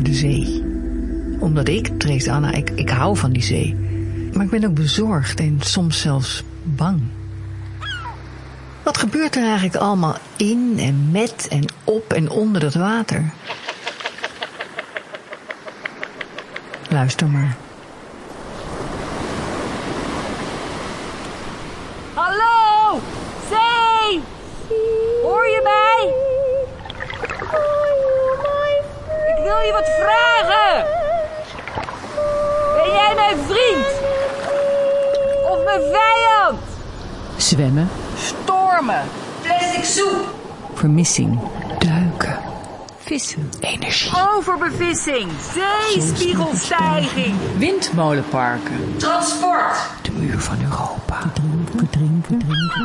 de zee. Omdat Trace Anna, ik hou van die zee. Maar ik ben ook bezorgd en soms zelfs bang. Wat gebeurt er eigenlijk allemaal in en met en op en onder dat water? Luister maar. Hallo! Zee! Hoor je mij? Ik wil je wat vragen! Ben jij mijn vriend? Of mijn vijand? Zwemmen. Stormen. Plastic soep. Vermissing. Duiken. Vissen. Energie. Overbevissing. Zeespiegelstijging. Windmolenparken. Transport. De muur van Europa. Verdrinken.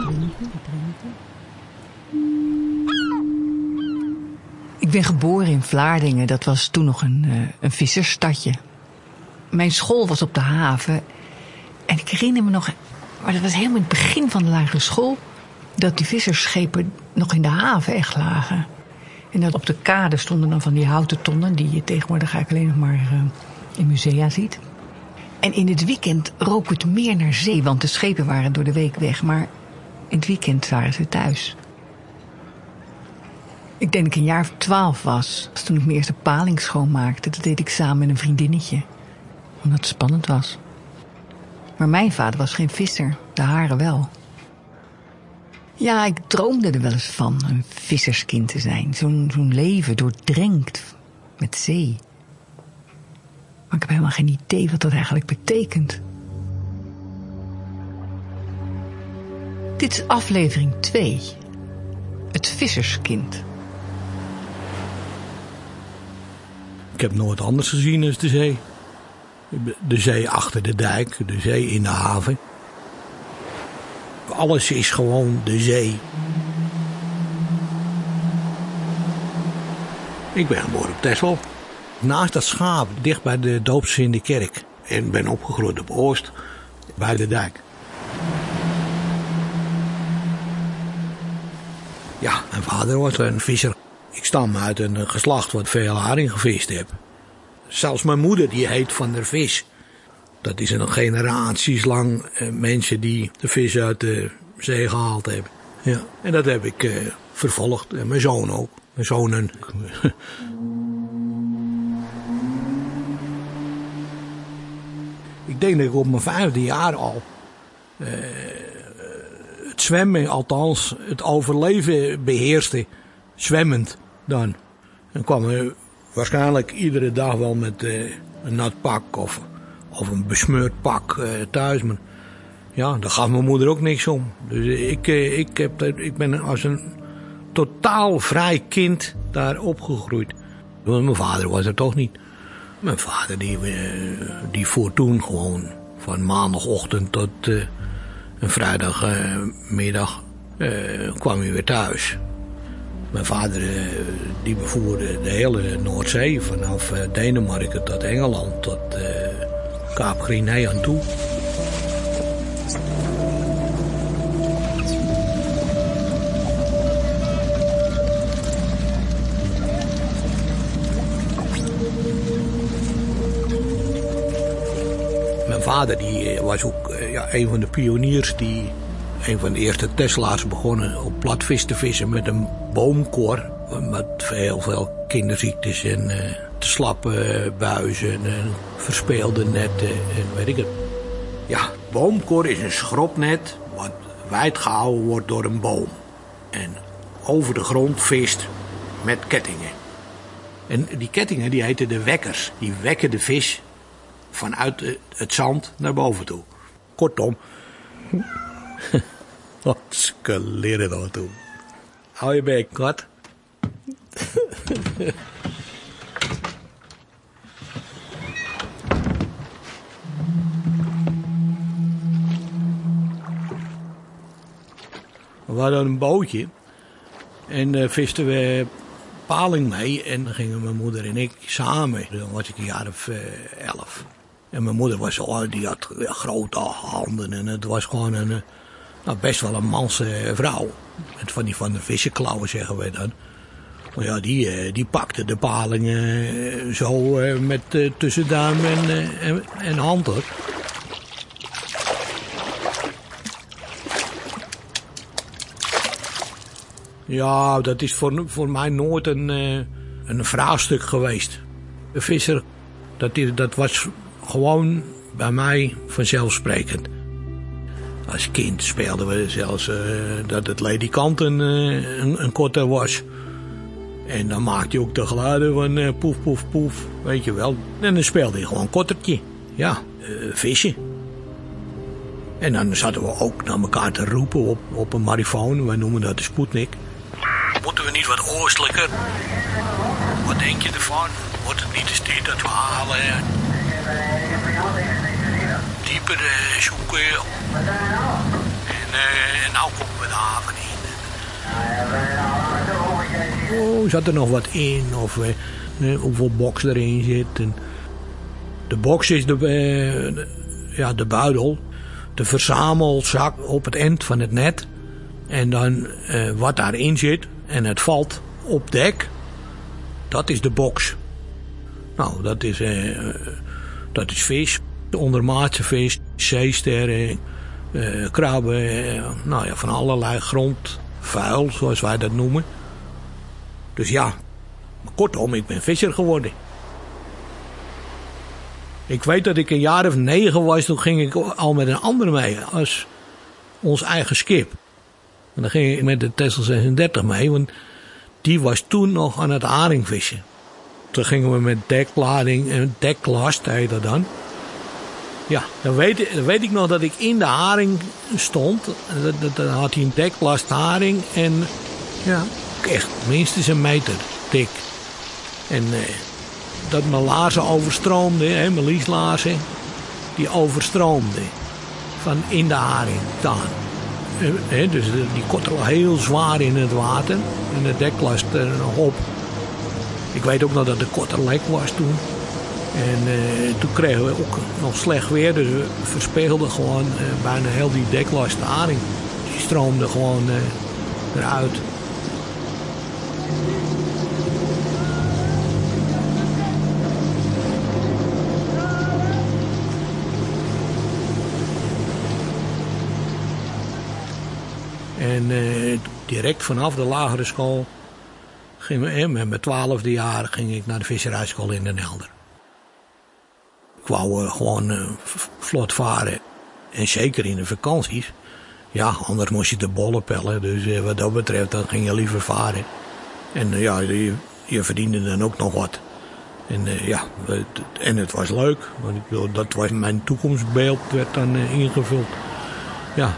Ik ben geboren in Vlaardingen. Dat was toen nog een vissersstadje. Mijn school was op de haven. En ik herinner me nog, maar dat was helemaal in het begin van de lagere school, dat die vissersschepen nog in de haven echt lagen. En dat op de kade stonden dan van die houten tonnen, die je tegenwoordig eigenlijk alleen nog maar in musea ziet. En in het weekend rook het meer naar zee, want de schepen waren door de week weg. Maar in het weekend waren ze thuis. Ik denk dat ik een jaar of 12 was, toen ik mijn eerste paling schoonmaakte. Dat deed ik samen met een vriendinnetje, omdat het spannend was. Maar mijn vader was geen visser, de hare wel. Ja, ik droomde er wel eens van een visserskind te zijn. Zo'n leven doordrenkt met zee. Maar ik heb helemaal geen idee wat dat eigenlijk betekent. Dit is aflevering 2. Het visserskind. Ik heb nooit anders gezien dan de zee. De zee achter de dijk, de zee in de haven. Alles is gewoon de zee. Ik ben geboren op Texel. Naast dat schaap, dicht bij de doopsels in de kerk. En ben opgegroeid op Oost, bij de dijk. Ja, mijn vader was een visser. Ik stam uit een geslacht wat veel haring gevist heeft. Zelfs mijn moeder, die heet Van der Vis. Dat is een generaties lang mensen die de vis uit de zee gehaald hebben. Ja. En dat heb ik vervolgd. En mijn zoon ook. Mijn zonen. Ik denk dat ik op mijn 5e jaar al het zwemmen, althans het overleven beheerste. Zwemmend dan. Dan kwam er waarschijnlijk iedere dag wel met een nat pak of een besmeurd pak thuis. Maar ja, daar gaf mijn moeder ook niks om. Dus ik ben als een totaal vrij kind daar opgegroeid. Want mijn vader was er toch niet. Mijn vader die voer toen gewoon van maandagochtend tot een vrijdagmiddag kwam hij weer thuis. Mijn vader die bevoerde de hele Noordzee vanaf Denemarken tot Engeland tot Kaap Grinee aan toe. Mijn vader die was ook een van de pioniers die een van de eerste Tesla's begonnen op platvis te vissen met een boomkor. Met heel veel kinderziektes en te slappe buizen en verspeelde netten en weet ik het. Ja, boomkor is een schropnet wat wijd gehouden wordt door een boom. En over de grond vist met kettingen. En die kettingen die heten de wekkers. Die wekken de vis vanuit het zand naar boven toe. Kortom. Wat skeleren dat toe. Hou je bek, wat? We hadden een bootje. En visten we paling mee. En dan gingen mijn moeder en ik samen. Dan was ik een jaar of 11. En mijn moeder was die had grote handen. En het was gewoon een best wel een manse vrouw. Met van de vissenklauwen zeggen wij dan. Maar ja, die pakte de palingen zo met tussen duim en hand, hoor. Ja, dat is voor mij nooit een vraagstuk geweest. De visser, dat was gewoon bij mij vanzelfsprekend. Als kind speelden we zelfs dat het ledikant een kotter was. En dan maakte je ook de geluiden van poef, poef, poef, weet je wel. En dan speelde je gewoon kottertje. Ja, vissen. En dan zaten we ook naar elkaar te roepen op een marifoon. Wij noemen dat de Sputnik. Moeten we niet wat oostelijker? Wat denk je ervan? Wordt het niet eens tijd dat we halen? Dieper zoeken. En nou komen we de haven in. Oh, zat er nog wat in? Of hoeveel box erin zit? En de box is de buidel. De verzamelzak op het eind van het net. En dan wat daarin zit. En het valt op dek. Dat is de box. Nou, dat is vis. Ondermaatse vis. Zeesterren. Krabben. Nou ja, van allerlei grondvuil, zoals wij dat noemen. Dus ja, kortom, ik ben visser geworden. Ik weet dat ik een jaar of 9 was, toen ging ik al met een ander mee, als ons eigen schip. En dan ging ik met de Texel 36 mee, want die was toen nog aan het haringvissen. Toen gingen we met deklading en deklast, heet dat dan. Ja, dan weet ik nog dat ik in de haring stond. Dan had hij een deklast haring en ja, echt minstens 1 meter dik. En dat mijn laarzen overstroomde, mijn lieslaarzen, die overstroomde van in de haring staan. Dus die kotter lag heel zwaar in het water en de deklast er nog op. Ik weet ook nog dat de kotter lek was toen. En toen kregen we ook nog slecht weer, dus we verspeelden gewoon bijna heel die deklast haring. Die stroomde gewoon eruit. En direct vanaf de lagere school met mijn 12e jaar ging ik naar de visserijschool in Den Helder. Ik wou gewoon vlot varen. En zeker in de vakanties. Ja, anders moest je de bollen pellen. Dus wat dat betreft, dan ging je liever varen. En ja, je verdiende dan ook nog wat. En ja, en het was leuk. Want ik bedoel, dat was mijn toekomstbeeld, werd dan ingevuld. Ja.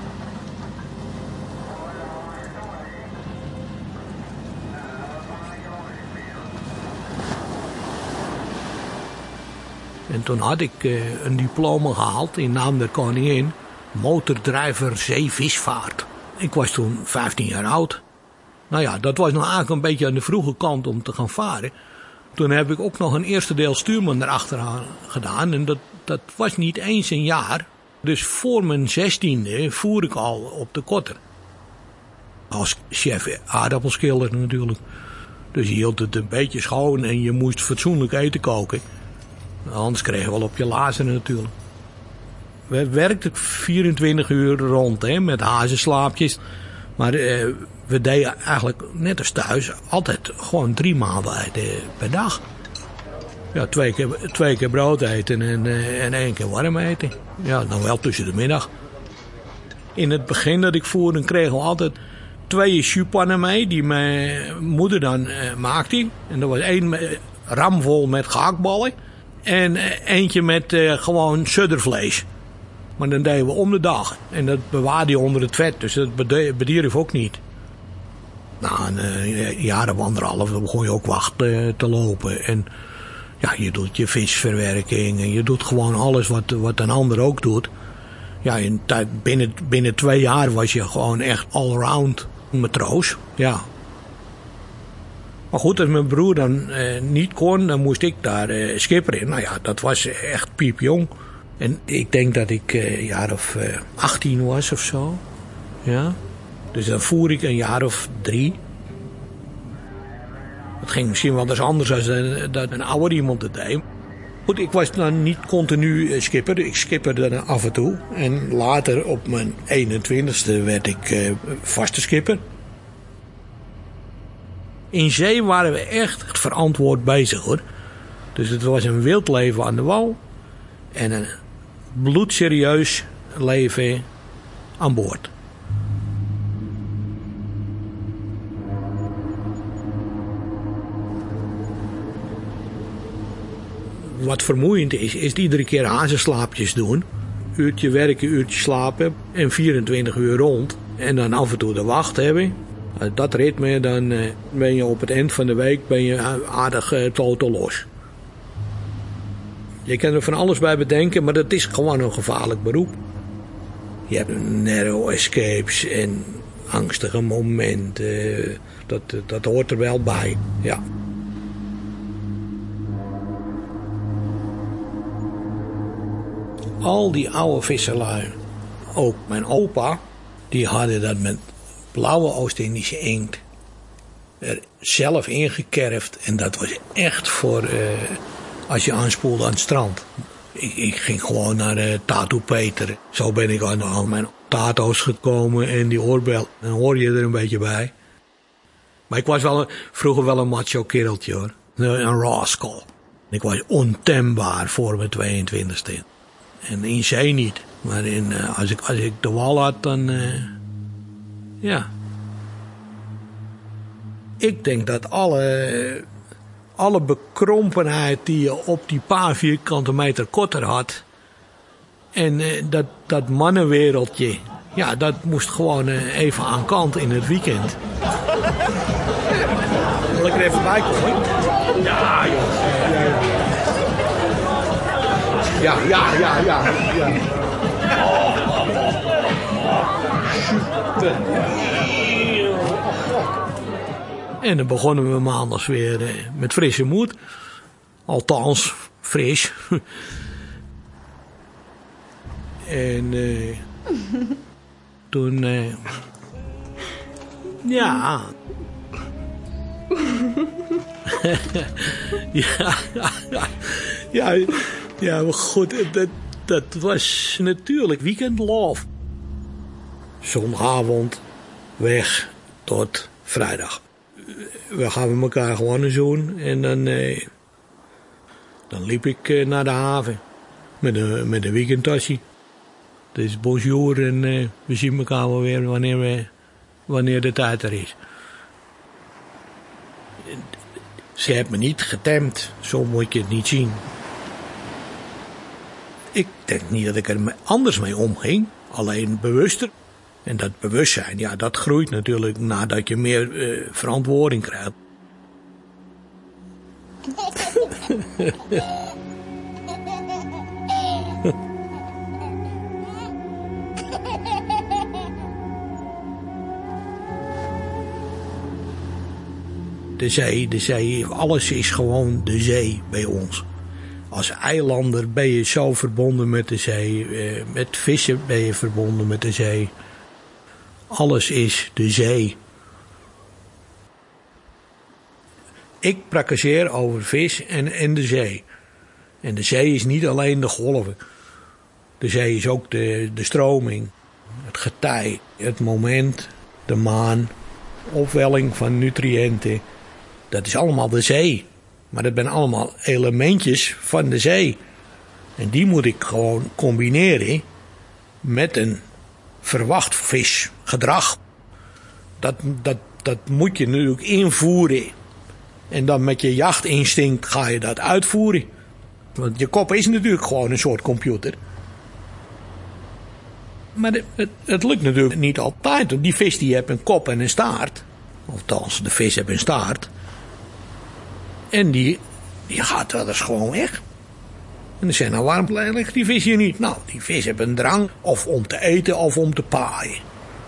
En toen had ik een diploma gehaald in naam der koningin. Motordrijver zeevisvaart. Ik was toen 15 jaar oud. Nou ja, dat was nog eigenlijk een beetje aan de vroege kant om te gaan varen. Toen heb ik ook nog een eerste deel stuurman erachteraan gedaan. En dat was niet eens een jaar. Dus voor mijn 16e voer ik al op de kotter. Als chef aardappelschilder natuurlijk. Dus je hield het een beetje schoon en je moest fatsoenlijk eten koken. Anders kregen we wel op je lazen natuurlijk. We werkten 24 uur rond met hazenslaapjes. Maar we deden eigenlijk net als thuis altijd gewoon 3 maaltijden per dag. Ja, 2 keer brood eten en 1 keer warm eten. Ja, dan wel tussen de middag. In het begin dat ik voerde kregen we altijd 2 chupannen mee die mijn moeder dan maakte. En er was 1 ramvol met gehaktballen. En eentje met gewoon suddervlees. Maar dan deden we om de dag. En dat bewaarde je onder het vet. Dus dat bedierf ook niet. Na een jaar of 1,5 begon je ook wacht te lopen. En ja, je doet je visverwerking. En je doet gewoon alles wat een ander ook doet. Ja, binnen 2 jaar was je gewoon echt allround matroos. Ja. Maar goed, als mijn broer dan niet kon, dan moest ik daar schipperen. Nou ja, dat was echt piepjong. En ik denk dat ik een jaar of 18 was of zo. Ja. Dus dan voer ik een jaar of 3. Het ging misschien wel eens anders dan een ouder iemand het deed. Goed, ik was dan niet continu skipper. Ik skipperde dan af en toe. En later op mijn 21ste werd ik vaste skipper. In zee waren we echt verantwoord bezig, hoor. Dus het was een wild leven aan de wal. En een bloedserieus leven aan boord. Wat vermoeiend is iedere keer hazenslaapjes doen. Uurtje werken, uurtje slapen en 24 uur rond. En dan af en toe de wacht hebben. Dat ritme, dan ben je op het eind van de week aardig totaal los. Je kan er van alles bij bedenken, maar dat is gewoon een gevaarlijk beroep. Je hebt narrow escapes en angstige momenten. Dat hoort er wel bij, ja. Al die oude visserlui, ook mijn opa, die hadden dat met blauwe Oost-Indische inkt er zelf ingekerfd. En dat was echt voor als je aanspoelde aan het strand. Ik ging gewoon naar Tattoo Peter. Zo ben ik aan mijn tato's gekomen en die oorbel. Dan hoor je er een beetje bij. Maar ik was vroeger wel een macho kereltje, hoor. Een rascal. Ik was ontembaar voor mijn 22e. En in zee niet. Maar als ik de wal had, dan ja. Ik denk dat alle bekrompenheid die je op die paar vierkante meter korter had. En dat mannenwereldje. Ja, dat moest gewoon even aan kant in het weekend. Wil ik er even bij komen? Ja, joh. Ja. En dan begonnen we maandags weer met frisse moed. Althans, fris. En toen... ja... Ja, maar goed, dat was natuurlijk weekendlove. Zondagavond weg tot vrijdag. We gaven elkaar gewoon een zoen en dan liep ik naar de haven met een weekendtasje. Dus bonjour en we zien elkaar wel weer wanneer de tijd er is. Ze heeft me niet getemd, zo moet je het niet zien. Ik denk niet dat ik er anders mee omging, alleen bewuster. En dat bewustzijn, ja, dat groeit natuurlijk nadat je meer verantwoording krijgt. De zee, alles is gewoon de zee bij ons. Als eilander ben je zo verbonden met de zee. Met vissen ben je verbonden met de zee. Alles is de zee. Ik praktiseer over vis en de zee. En de zee is niet alleen de golven. De zee is ook de stroming, het getij, het moment, de maan, opwelling van nutriënten. Dat is allemaal de zee. Maar dat zijn allemaal elementjes van de zee. En die moet ik gewoon combineren met een verwacht visgedrag. Dat moet je natuurlijk invoeren. En dan met je jachtinstinct ga je dat uitvoeren. Want je kop is natuurlijk gewoon een soort computer. Maar het lukt natuurlijk niet altijd. Die vis die heeft een kop en een staart. Althans, de vis heeft een staart. En die gaat wel eens gewoon weg. En dan zeg je, nou waarom ligt die vis hier niet? Nou, die vis heeft een drang of om te eten of om te paaien.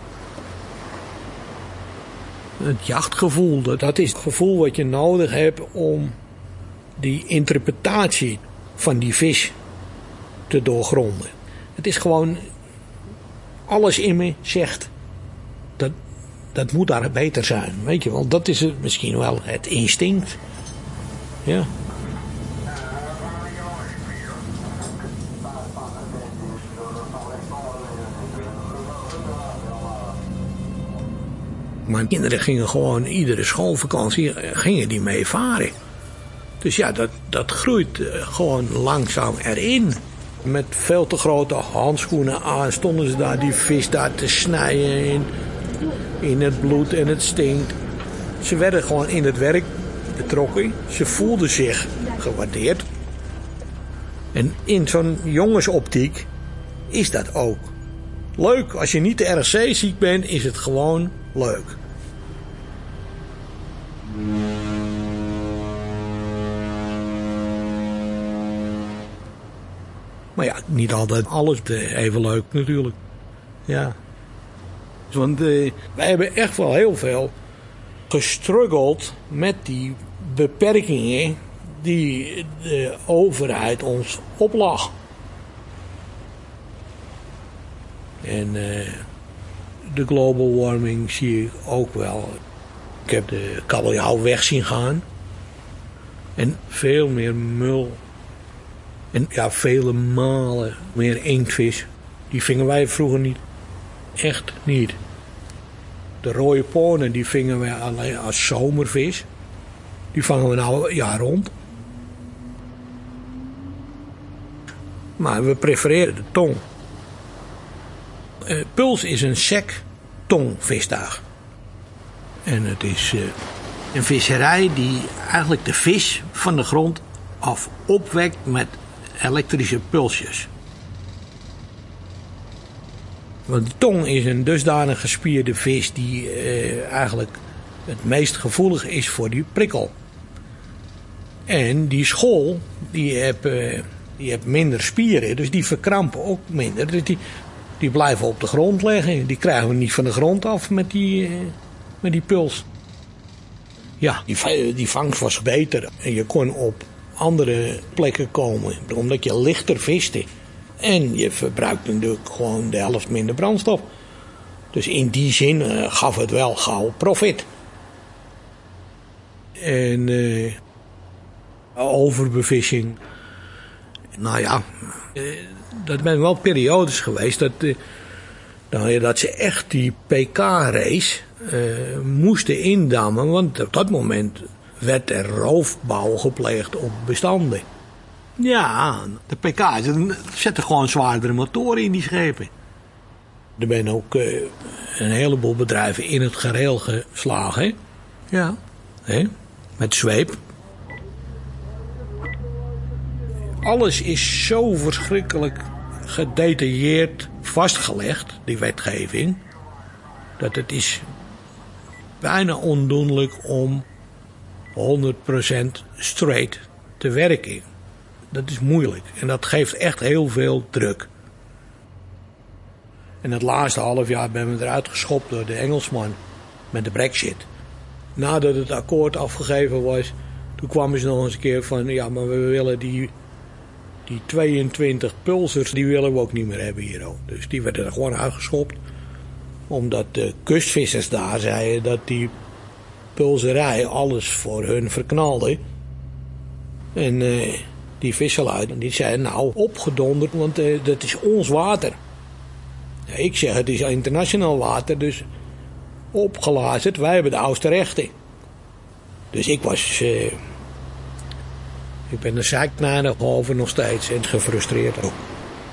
Het jachtgevoel, dat is het gevoel wat je nodig hebt om die interpretatie van die vis te doorgronden. Het is gewoon, alles in me zegt, dat moet daar beter zijn, weet je wel. Dat is het, misschien wel het instinct. Ja. Mijn kinderen gingen gewoon iedere schoolvakantie gingen die mee varen. Dus ja, dat groeit gewoon langzaam erin. Met veel te grote handschoenen aan stonden ze daar die vis daar te snijden in het bloed en het stinkt. Ze werden gewoon in het werk betrokken. Ze voelden zich gewaardeerd. En in zo'n jongensoptiek is dat ook leuk. Als je niet te erg zeeziek bent, is het gewoon leuk. Maar ja, niet altijd alles even leuk natuurlijk. Ja. Want wij hebben echt wel heel veel gestruggeld met die beperkingen die de overheid ons oplag. En de global warming zie ik ook wel. Ik heb de kabeljauwweg zien gaan. En veel meer mul. En ja, vele malen meer inktvis. Die vingen wij vroeger niet. Echt niet. De rode ponen die vingen wij alleen als zomervis. Die vangen we nou jaar rond. Maar we prefereren de tong. Puls is een sec tongvisdag. En het is een visserij die eigenlijk de vis van de grond af opwekt met elektrische pulsjes. Want de tong is een dusdanig gespierde vis die eigenlijk het meest gevoelig is voor die prikkel. En die schol, die heeft minder spieren, dus die verkrampen ook minder. Dus die blijven op de grond liggen. Die krijgen we niet van de grond af met die puls. Ja, die vangst was beter. En je kon op andere plekken komen, omdat je lichter viste. En je verbruikte natuurlijk gewoon de helft minder brandstof. Dus in die zin gaf het wel gauw profit. En overbevissing. Nou ja, dat zijn wel periodes geweest dat ze echt die PK-race moesten indammen. Want op dat moment werd er roofbouw gepleegd op bestanden. Ja, de PK's zetten gewoon zwaardere motoren in die schepen. Er zijn ook een heleboel bedrijven in het gareel geslagen. Ja, met zweep. Alles is zo verschrikkelijk gedetailleerd vastgelegd, die wetgeving, dat het is bijna ondoenlijk om 100% straight te werken. Dat is moeilijk en dat geeft echt heel veel druk. En het laatste half jaar ben we eruit geschopt door de Engelsman met de Brexit. Nadat het akkoord afgegeven was, toen kwamen ze nog eens een keer van, ja, maar we willen die 22 pulsers, die willen we ook niet meer hebben hier ook. Dus die werden er gewoon uitgeschopt. Omdat de kustvissers daar zeiden dat die pulserij alles voor hun verknalde. En die visserlui, die zeiden nou opgedonderd, want dat is ons water. Ja, ik zeg het is internationaal water, dus opgelazerd, wij hebben de oudste rechten. Dus ik ben er zeiknadig over nog steeds en gefrustreerd ook.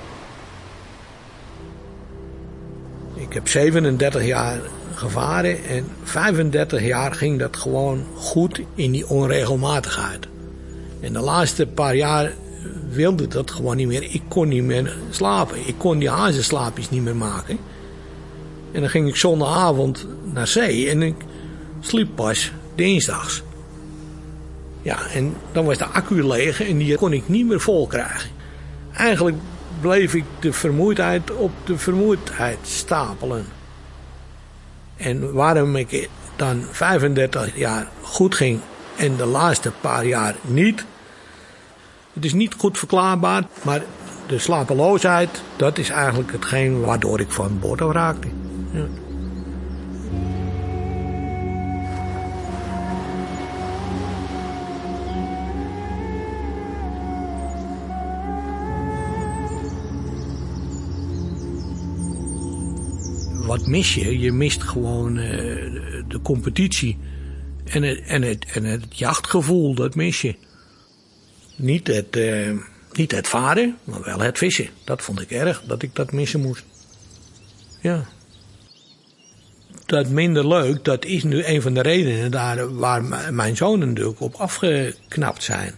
Ik heb 37 jaar gevaren en 35 jaar ging dat gewoon goed in die onregelmatigheid. En de laatste paar jaar wilde dat gewoon niet meer. Ik kon niet meer slapen. Ik kon die hazenslaapjes niet meer maken. En dan ging ik zondagavond naar zee en ik sliep pas dinsdags. Ja, en dan was de accu leeg en die kon ik niet meer vol krijgen. Eigenlijk bleef ik de vermoeidheid op de vermoeidheid stapelen. En waarom ik dan 35 jaar goed ging en de laatste paar jaar niet. Het is niet goed verklaarbaar, maar de slapeloosheid, dat is eigenlijk hetgeen waardoor ik van boord af raakte. Ja. wat mis je? Je mist gewoon de competitie en het jachtgevoel, dat mis je. Niet het varen, maar wel het vissen. Dat vond ik erg, dat ik dat missen moest. Ja. Dat minder leuk, dat is nu een van de redenen daar waar mijn zonen natuurlijk op afgeknapt zijn.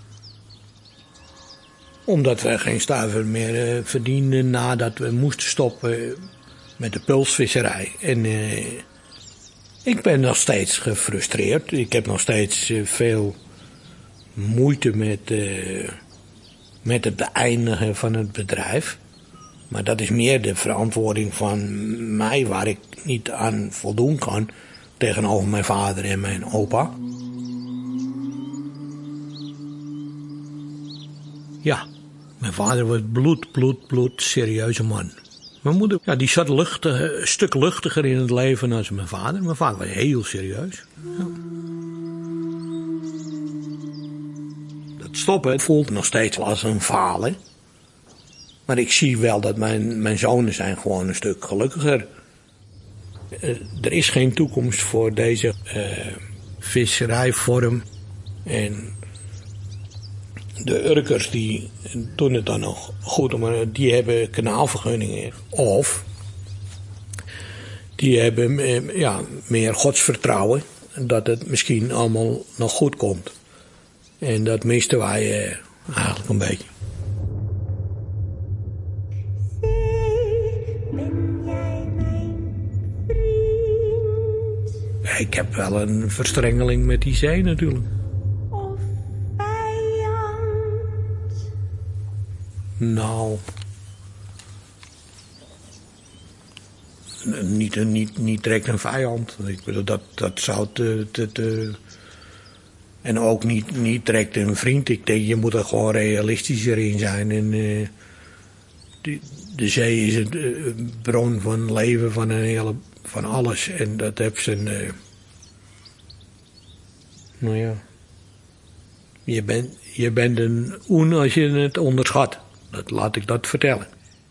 Omdat we geen stuiver meer verdienden nadat we moesten stoppen met de pulsvisserij. En ik ben nog steeds gefrustreerd. Ik heb nog steeds veel moeite met het beëindigen van het bedrijf. Maar dat is meer de verantwoording van mij, waar ik niet aan voldoen kan tegenover mijn vader en mijn opa. Ja, mijn vader was bloed serieuze man. Mijn moeder, ja, die zat een stuk luchtiger in het leven dan mijn vader. Mijn vader was heel serieus. Ja. Dat stoppen, het voelt nog steeds als een falen. Maar ik zie wel dat mijn zonen zijn gewoon een stuk gelukkiger. Er is geen toekomst voor deze visserijvorm. En de Urkers die doen het dan nog goed, maar die hebben kanaalvergunningen. Of die hebben meer godsvertrouwen dat het misschien allemaal nog goed komt. En dat misten wij eigenlijk een beetje. Ik heb wel een verstrengeling met die zee natuurlijk. Of vijand. Nou. Niet direct een vijand. Ik bedoel, dat zou en ook niet direct een vriend. Ik denk, je moet er gewoon realistischer in zijn. En de zee is een bron van leven van alles. En dat heeft zijn... nou ja. Je bent een oen als je het onderschat. Laat ik dat vertellen.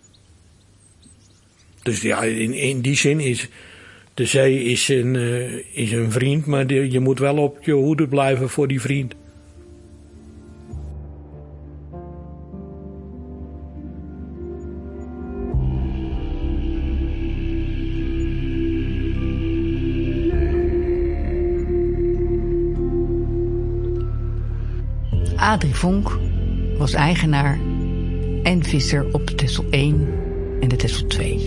Dus ja, in die zin is... De zee is een vriend, maar je moet wel op je hoede blijven voor die vriend. Adrie Vonk was eigenaar en visser op de Texel 1 en de Texel 2.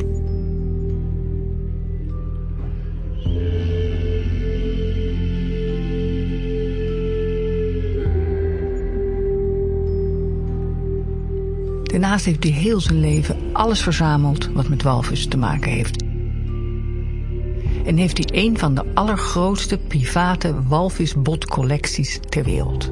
Daarnaast heeft hij heel zijn leven alles verzameld wat met walvissen te maken heeft. En heeft hij een van de allergrootste private walvisbotcollecties ter wereld.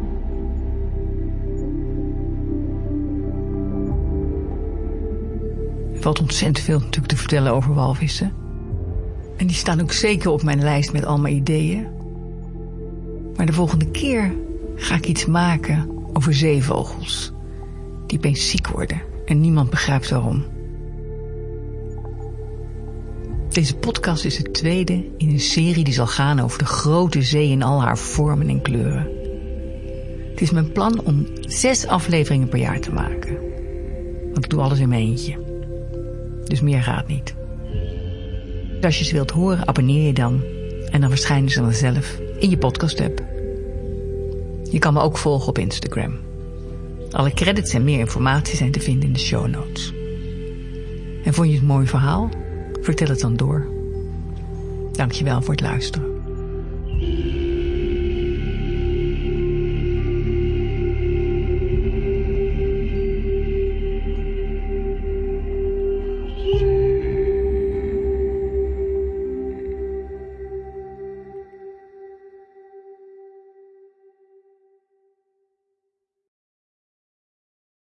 Er valt ontzettend veel natuurlijk te vertellen over walvissen. En die staan ook zeker op mijn lijst met al mijn ideeën. Maar de volgende keer ga ik iets maken over zeevogels. Die opeens ziek worden en niemand begrijpt waarom. Deze podcast is de tweede in een serie die zal gaan over de grote zee in al haar vormen en kleuren. Het is mijn plan om 6 afleveringen per jaar te maken. Want ik doe alles in mijn eentje. Dus meer gaat niet. Als je ze wilt horen, abonneer je dan. En dan verschijnen ze vanzelf in je podcast-app. Je kan me ook volgen op Instagram. Alle credits en meer informatie zijn te vinden in de show notes. En vond je het een mooi verhaal? Vertel het dan door. Dankjewel voor het luisteren.